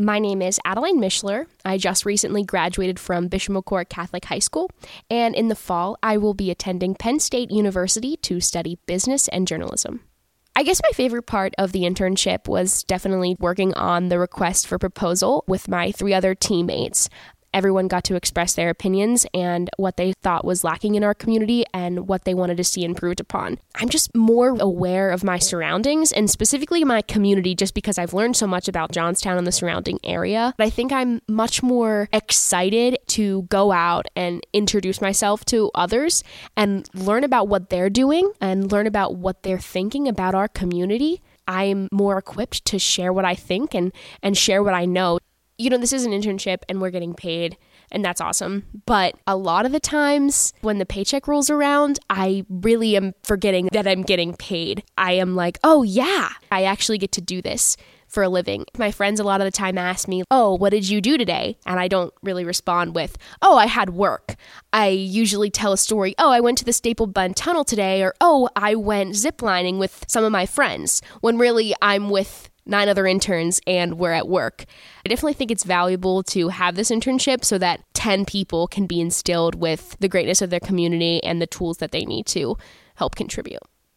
My name is Adeline Mishler. I just recently graduated from Bishop McCort Catholic High School, and in the fall, I will be attending Penn State University to study business and journalism. I guess my favorite part of the internship was definitely working on the request for proposal with my 3 other teammates. Everyone got to express their opinions and what they thought was lacking in our community and what they wanted to see improved upon. I'm just more aware of my surroundings and specifically my community just because I've learned so much about Johnstown and the surrounding area. But I think I'm much more excited to go out and introduce myself to others and learn about what they're doing and learn about what they're thinking about our community. I'm more equipped to share what I think and share what I know. This is an internship and we're getting paid, and that's awesome. But a lot of the times when the paycheck rolls around, I really am forgetting that I'm getting paid. I am like, oh yeah, I actually get to do this for a living. My friends a lot of the time ask me, oh, what did you do today? And I don't really respond with, oh, I had work. I usually tell a story, oh, I went to the Staple Bund Tunnel today, or oh, I went ziplining with some of my friends, when really I'm with 9 other interns and we're at work. I definitely think it's valuable to have this internship so that 10 people can be instilled with the greatness of their community and the tools that they need to help contribute.